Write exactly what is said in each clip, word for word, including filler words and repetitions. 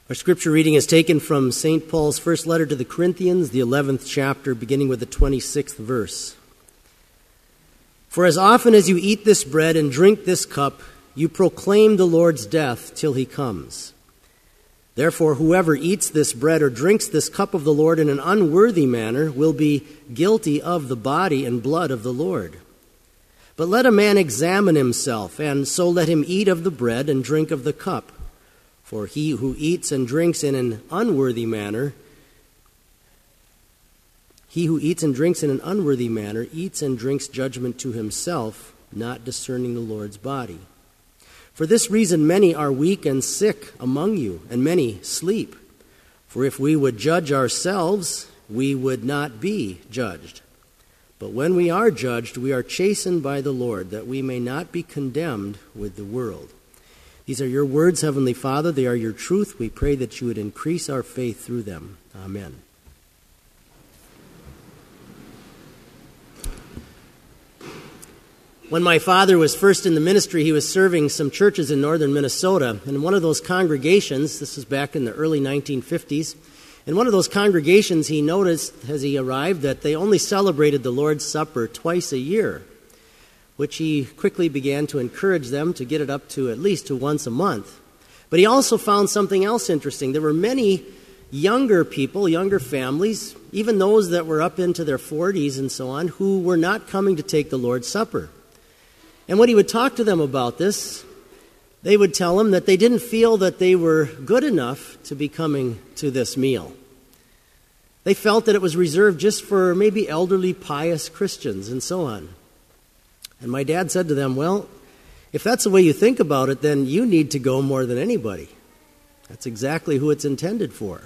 Our scripture reading is taken from Saint Paul's first letter to the Corinthians, the eleventh chapter, beginning with the twenty-sixth verse. For as often as you eat this bread and drink this cup, you proclaim the Lord's death till he comes. Therefore, whoever eats this bread or drinks this cup of the Lord in an unworthy manner will be guilty of the body and blood of the Lord. But let a man examine himself, and so let him eat of the bread and drink of the cup. For he who eats and drinks in an unworthy manner, he who eats and drinks in an unworthy manner eats and drinks judgment to himself, not discerning the Lord's body. For this reason many are weak and sick among you, and many sleep. For if we would judge ourselves, we would not be judged. But when we are judged, we are chastened by the Lord, that we may not be condemned with the world. These are your words, Heavenly Father. They are your truth. We pray that you would increase our faith through them. Amen. When my father was first in the ministry, he was serving some churches in northern Minnesota. And in one of those congregations, this was back in the early nineteen fifties, in one of those congregations he noticed as he arrived that they only celebrated the Lord's Supper twice a year, which he quickly began to encourage them to get it up to at least to once a month. But he also found something else interesting. There were many younger people, younger families, even those that were up into their forties and so on, who were not coming to take the Lord's Supper. And when he would talk to them about this, they would tell him that they didn't feel that they were good enough to be coming to this meal. They felt that it was reserved just for maybe elderly, pious Christians and so on. And my dad said to them, well, if that's the way you think about it, then you need to go more than anybody. That's exactly who it's intended for.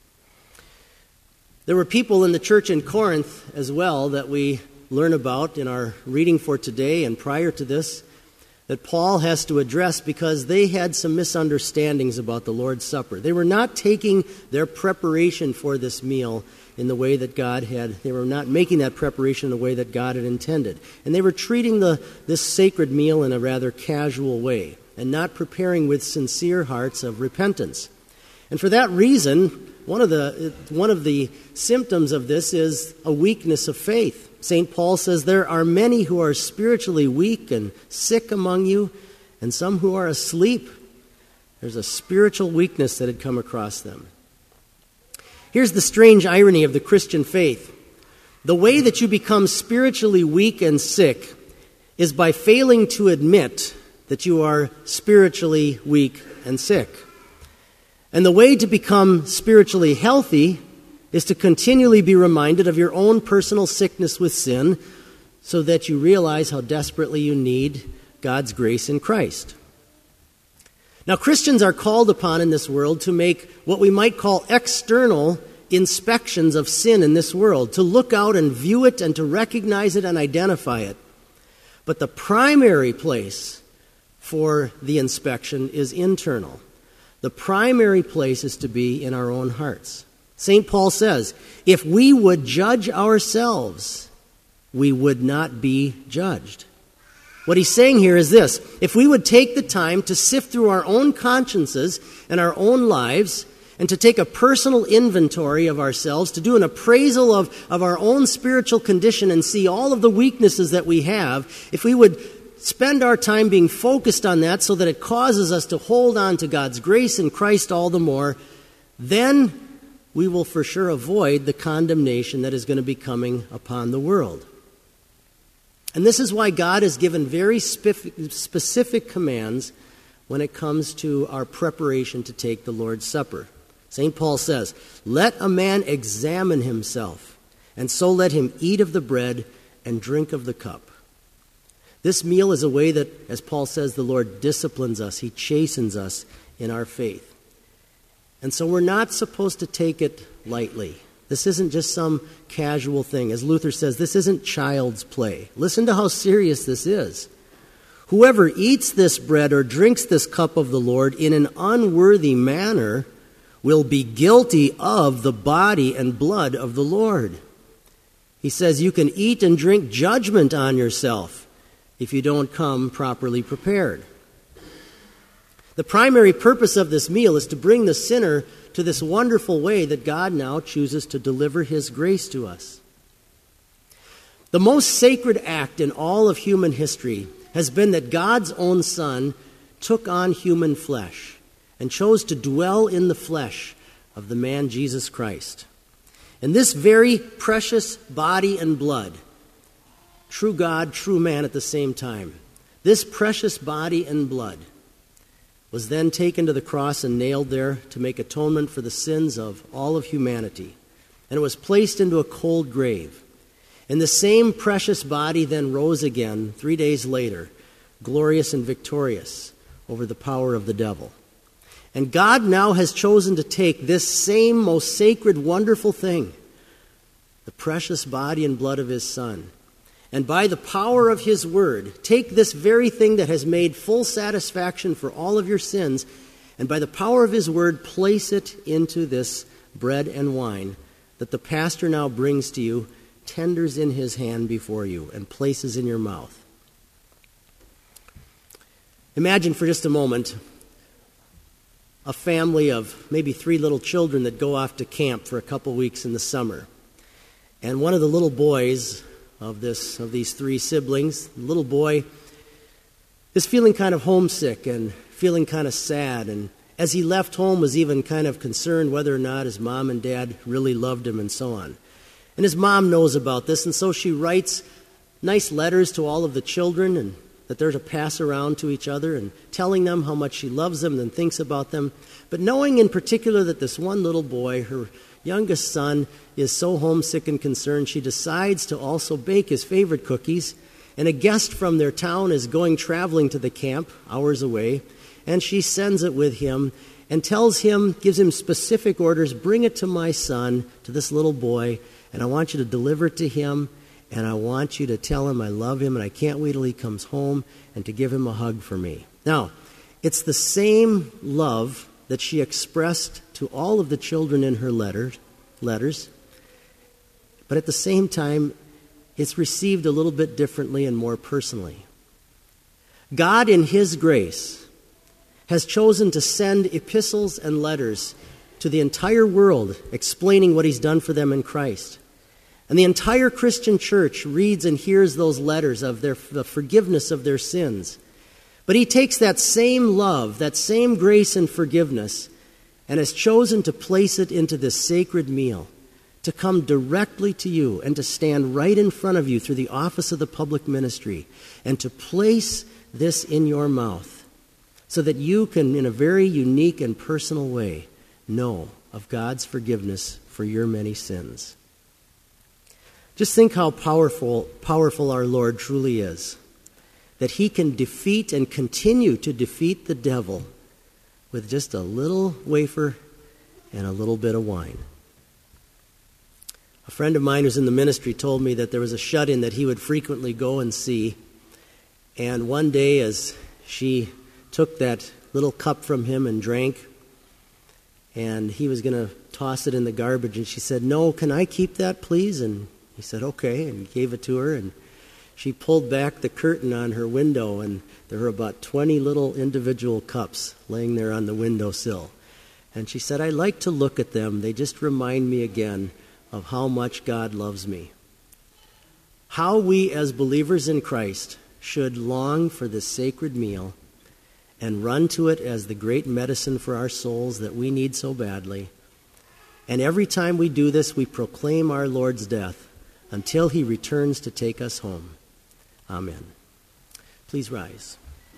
There were people in the church in Corinth as well that we learn about in our reading for today and prior to this that Paul has to address because they had some misunderstandings about the Lord's Supper. They were not taking their preparation for this meal in the way that God had, they were not making that preparation in the way that God had intended. And they were treating the this sacred meal in a rather casual way and not preparing with sincere hearts of repentance. And for that reason, one of the one of the symptoms of this is a weakness of faith. Saint Paul says there are many who are spiritually weak and sick among you, and some who are asleep. There's a spiritual weakness that had come across them. Here's the strange irony of the Christian faith. The way that you become spiritually weak and sick is by failing to admit that you are spiritually weak and sick. And the way to become spiritually healthy is to continually be reminded of your own personal sickness with sin so that you realize how desperately you need God's grace in Christ. Now, Christians are called upon in this world to make what we might call external inspections of sin in this world, to look out and view it and to recognize it and identify it. But the primary place for the inspection is internal. The primary place is to be in our own hearts. Saint Paul says, if we would judge ourselves, we would not be judged. What he's saying here is this: if we would take the time to sift through our own consciences and our own lives and to take a personal inventory of ourselves, to do an appraisal of, of our own spiritual condition and see all of the weaknesses that we have, if we would spend our time being focused on that so that it causes us to hold on to God's grace in Christ all the more, then we will for sure avoid the condemnation that is going to be coming upon the world. And this is why God has given very specific commands when it comes to our preparation to take the Lord's Supper. Saint Paul says, let a man examine himself, and so let him eat of the bread and drink of the cup. This meal is a way that, as Paul says, the Lord disciplines us. He chastens us in our faith. And so we're not supposed to take it lightly. This isn't just some casual thing. As Luther says, this isn't child's play. Listen to how serious this is. Whoever eats this bread or drinks this cup of the Lord in an unworthy manner will be guilty of the body and blood of the Lord. He says you can eat and drink judgment on yourself if you don't come properly prepared. The primary purpose of this meal is to bring the sinner to this wonderful way that God now chooses to deliver his grace to us. The most sacred act in all of human history has been that God's own Son took on human flesh and chose to dwell in the flesh of the man Jesus Christ. And this very precious body and blood, true God, true man at the same time, this precious body and blood was then taken to the cross and nailed there to make atonement for the sins of all of humanity. And it was placed into a cold grave. And the same precious body then rose again three days later, glorious and victorious over the power of the devil. And God now has chosen to take this same most sacred, wonderful thing, the precious body and blood of his Son, and by the power of his word, take this very thing that has made full satisfaction for all of your sins, and by the power of his word, place it into this bread and wine that the pastor now brings to you, tenders in his hand before you, and places in your mouth. Imagine for just a moment a family of maybe three little children that go off to camp for a couple weeks in the summer. And one of the little boys of this of these three siblings, the little boy, is feeling kind of homesick and feeling kind of sad. And as he left home, was even kind of concerned whether or not his mom and dad really loved him and so on. And his mom knows about this, and so she writes nice letters to all of the children and that they're to pass around to each other and telling them how much she loves them and thinks about them. But knowing in particular that this one little boy, her youngest son, is so homesick and concerned, she decides to also bake his favorite cookies. And a guest from their town is going traveling to the camp hours away, and she sends it with him and tells him, gives him specific orders, bring it to my son, to this little boy, and I want you to deliver it to him, and I want you to tell him I love him, and I can't wait till he comes home, and to give him a hug for me. Now, it's the same love that she expressed to all of the children in her letter, letters, but at the same time, it's received a little bit differently and more personally. God, in his grace, has chosen to send epistles and letters to the entire world explaining what he's done for them in Christ. And the entire Christian church reads and hears those letters of their, the forgiveness of their sins. But he takes that same love, that same grace and forgiveness, and has chosen to place it into this sacred meal, to come directly to you and to stand right in front of you through the office of the public ministry and to place this in your mouth so that you can, in a very unique and personal way, know of God's forgiveness for your many sins. Just think how powerful, powerful our Lord truly is, that he can defeat and continue to defeat the devil with just a little wafer and a little bit of wine. A friend of mine who's in the ministry told me that there was a shut-in that he would frequently go and see. And one day as she took that little cup from him and drank, and he was going to toss it in the garbage, and she said, "No, can I keep that, please?" And he said, "Okay," and gave it to her. And she pulled back the curtain on her window, and there were about twenty little individual cups laying there on the windowsill. And she said, "I like to look at them. They just remind me again of how much God loves me." How we as believers in Christ should long for this sacred meal and run to it as the great medicine for our souls that we need so badly. And every time we do this, we proclaim our Lord's death until he returns to take us home. Amen. Please rise.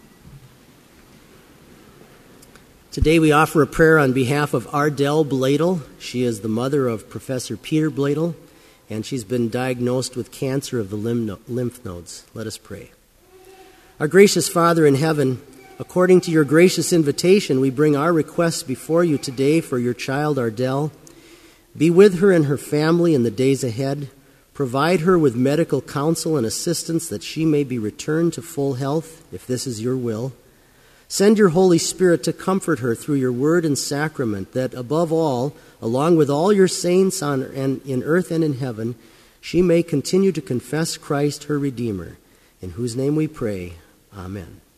Today we offer a prayer on behalf of Ardell Bladel. She is the mother of Professor Peter Bladel, and she's been diagnosed with cancer of the lymph nodes. Let us pray. Our gracious Father in heaven, according to your gracious invitation, we bring our requests before you today for your child Ardell. Be with her and her family in the days ahead. Provide her with medical counsel and assistance that she may be returned to full health, if this is your will. Send your Holy Spirit to comfort her through your word and sacrament, that above all, along with all your saints on and in earth and in heaven, she may continue to confess Christ her Redeemer, in whose name we pray. Amen.